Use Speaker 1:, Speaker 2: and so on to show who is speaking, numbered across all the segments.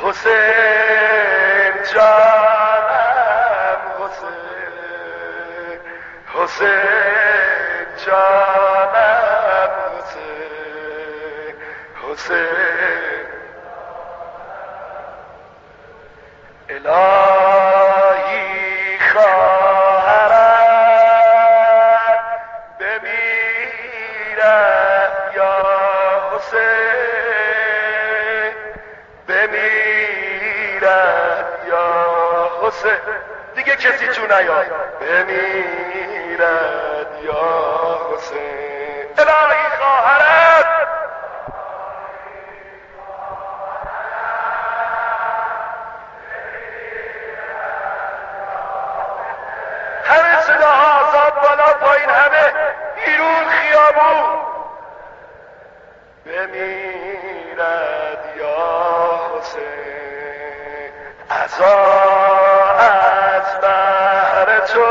Speaker 1: حسین جانم حسین، حسین جانم حسین، حسین الهی خواهرم بمیرد یا حسین، بمیرد یا حسین، دیگه کسی جو نیاد، بمیرد یا حسین الهی خواهرم همه صداها آزاد بالا پایین همه بیرون خیابون بمیرد یا حسین عزا از بهر تو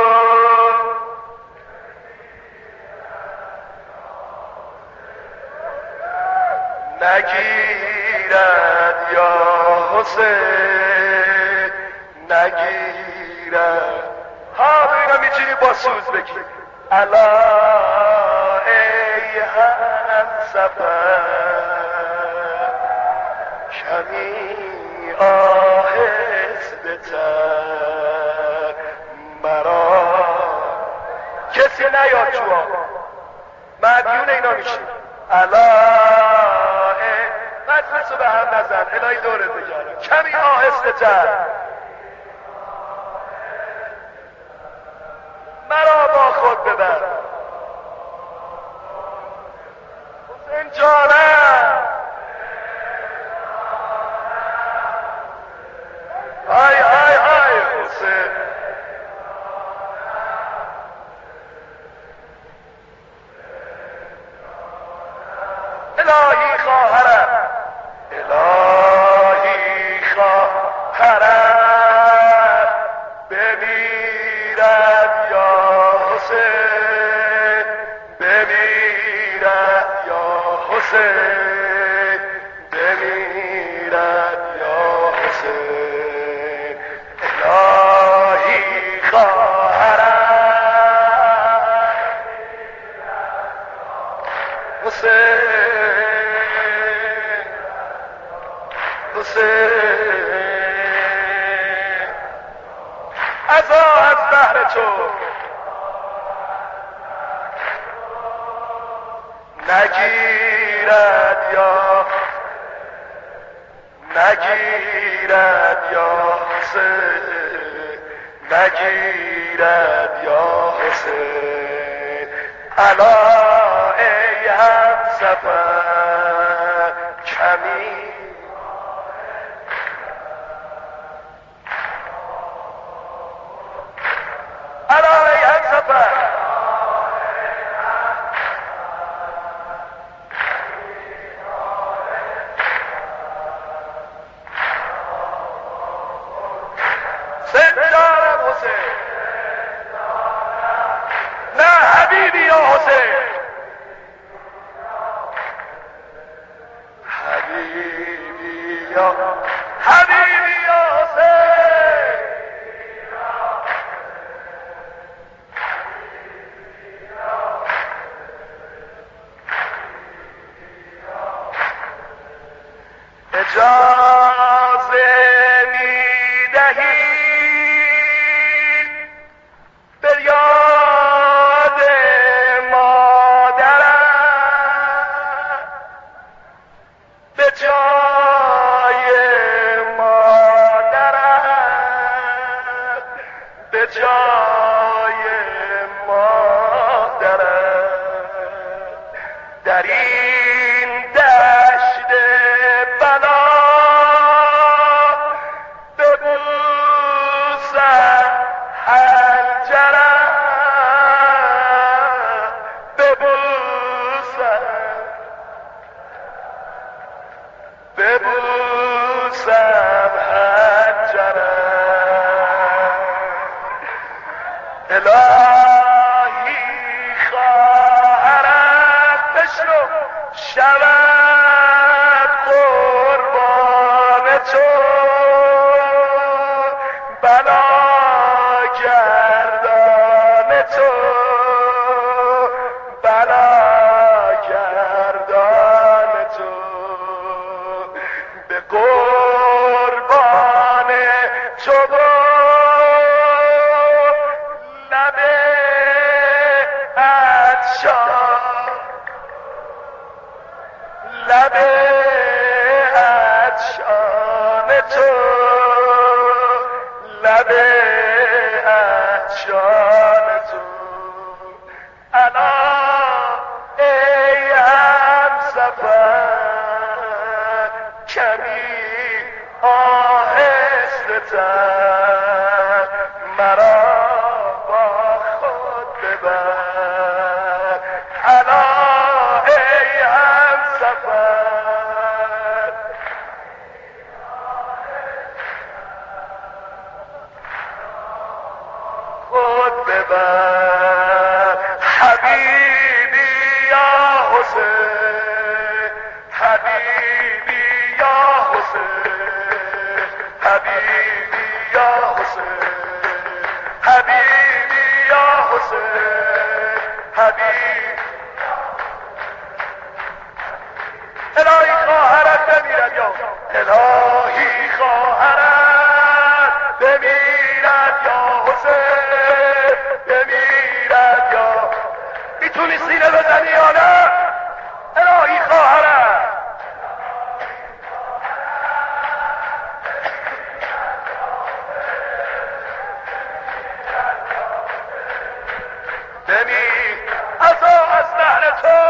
Speaker 1: نگیرد یا حسین نگیرد ها ببینم میتونی با سوز بگی الا ای هم سفر کمی آهسته تر مرا کسی نیاد جوا مدیون اینا میشه الا مجلسو به هم نزن الهی دورت بگردم کمی آهسته تر مرا با خود ببر حسین جانم های های های حسین الهی خواهرم الهی خواهرم بمیرد یا حسین بمیرد یا حسین بمیرد یا حسین الهی خواهرم حسین حسین عزا از بهر تو نگیرد یا نگیرد یا حسین نگیرد یا حسین الا ای هم سفر کمی الا ای هم سفر سنجارم حسین نه حبیبی یا حسین حبیبی یا حبیبی یا حسین اجازه میدهی به یاد مادرم به جای مادرم به جای مادرم در این دشت بلا ببوسم حنجرم ببوسم ببوسم حنجرم الهی خواهرم بشنو شود قربان تو بلا گردان تو بلا گردان تو به قربان تو لب عطشان لب عطشان تو لب عطشان تو انا ای همسفر کمی آهسته تر مرا با خود ببر انا ای همسفر خود ببر حبیبی یا حسین حبیبی یا حسین حبیبی یا حسین حبیبی یا حسین حبیب الهی خواهرت بمیرد یا الهی خواهرت بمیرد یا حسین بمیرد یا میتونی سینه بزنی یا نه الهی خواهرت بمیر عزا از لحن تو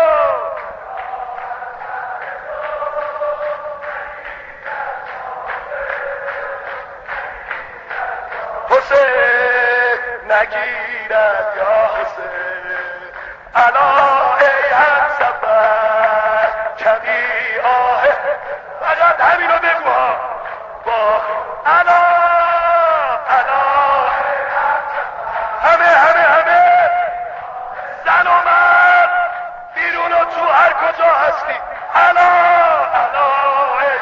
Speaker 1: حسین نگیرد یا حسین الا ای همسفر کمی آه فقط همینو بگو ها با الا همه زن و مرد بیرون و تو هر کجا هستی الا ای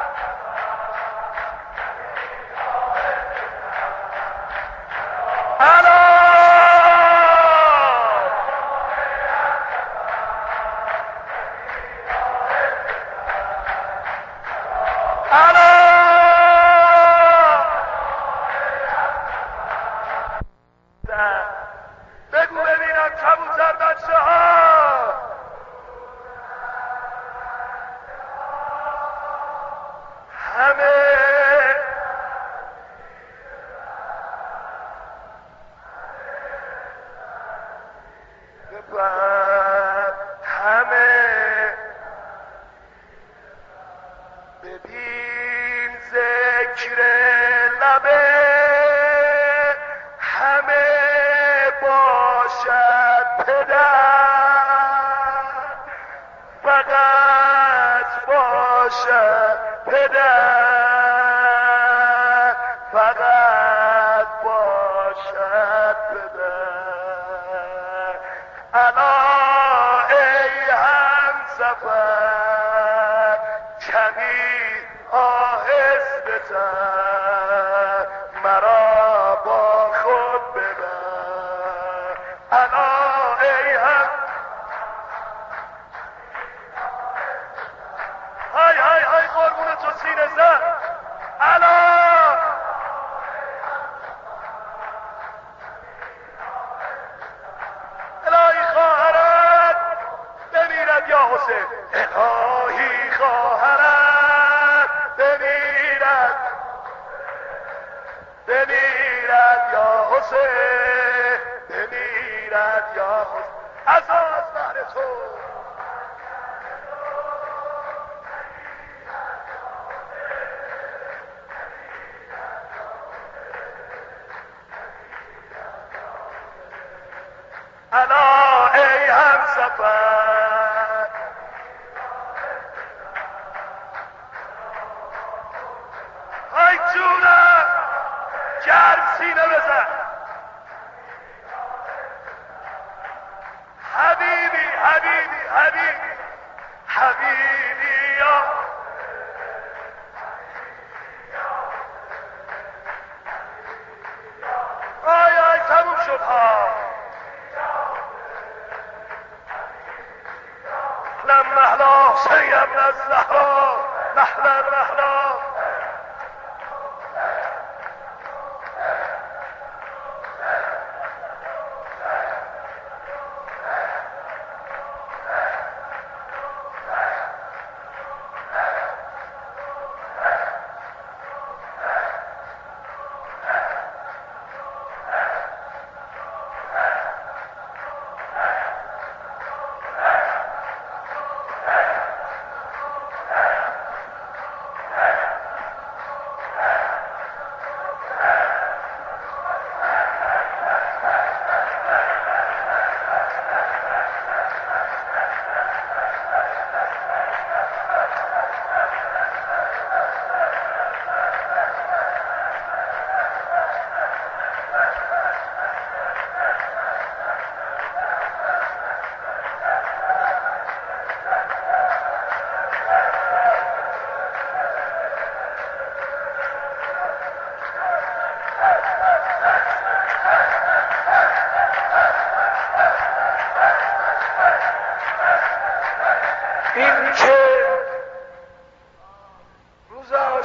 Speaker 1: بگو ببینم کبوتر بچه ها همه ببر همه ببین ذکر لبه همه باشد پدر فقط باشد پدر فقط باشد پدر انا ای همسفر کمی آهسته تر مرا با خود ببر انا ای هم های قربون تو سینه زن انا الهی خواهرت بمیرد یا حسین الهی خواهرت بمیرد یا حسین بمیرد یا حسین از بهر تو انا ای همسفر ای جونم گرم سینه بزن حبیبی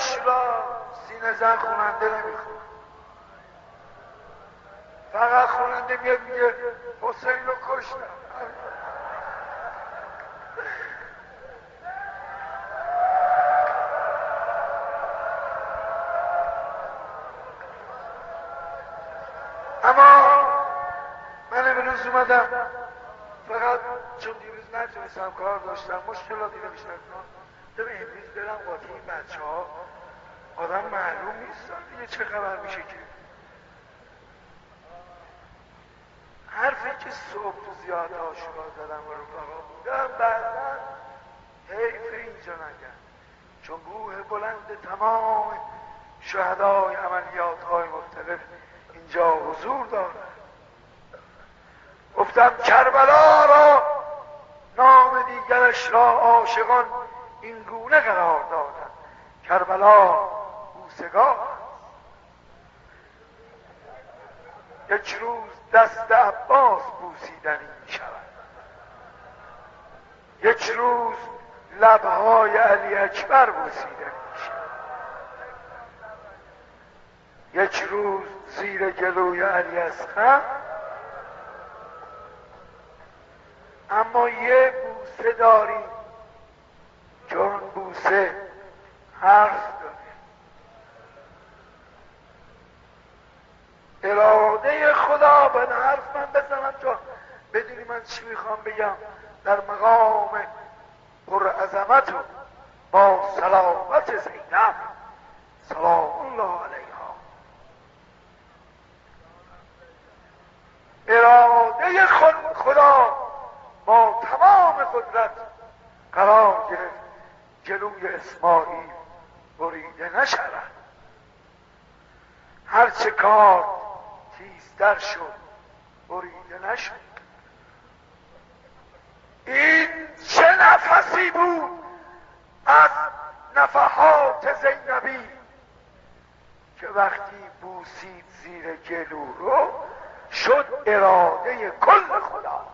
Speaker 1: آشورا سینه زن خوننده نمیخونه، فقط خوننده میاد میگه حسین رو کشتم. اما من امروز اومدم فقط چون دیروز نتونستم کار داشتم، مشکلاتی نمیشتم دارم امروز برم قاطی این بچه ها آدم معلوم نیستن دیگه چه خبر میشه که حرفی که صبح تو زیاد آشورا زدم و رفقا بودم بعدا حیف اینجا نگم، چون روح بلند تمام شهدای عملیات های مختلف اینجا حضور دارد. گفتم کربلا را نام دیگرش را عاشقان این گونه قرار دادند، کربلا بوسگاه. یک روز دست عباس بوسیدنی می شود، یک روز لبهای علی اکبر بوسیدنی می شود، یک روز زیر گلوی علی اصغر. اما یه بوسه داریم که اون بوسه حرف داره. اراده خدا به حرف من بزنم تا بدونی من چی میخوام بگم در مقام پر عظمت و با صلابت زینب سلام الله علیها. اراده خدا با تمام قدرت قرار گرفت جلوی اسماعیل بریده نشود. هرچه کار تیزتر شد بریده نشد. این چه نفسی بود از نفحات زینبی که وقتی بوسید زیر گلو رو شد اراده کل خدا.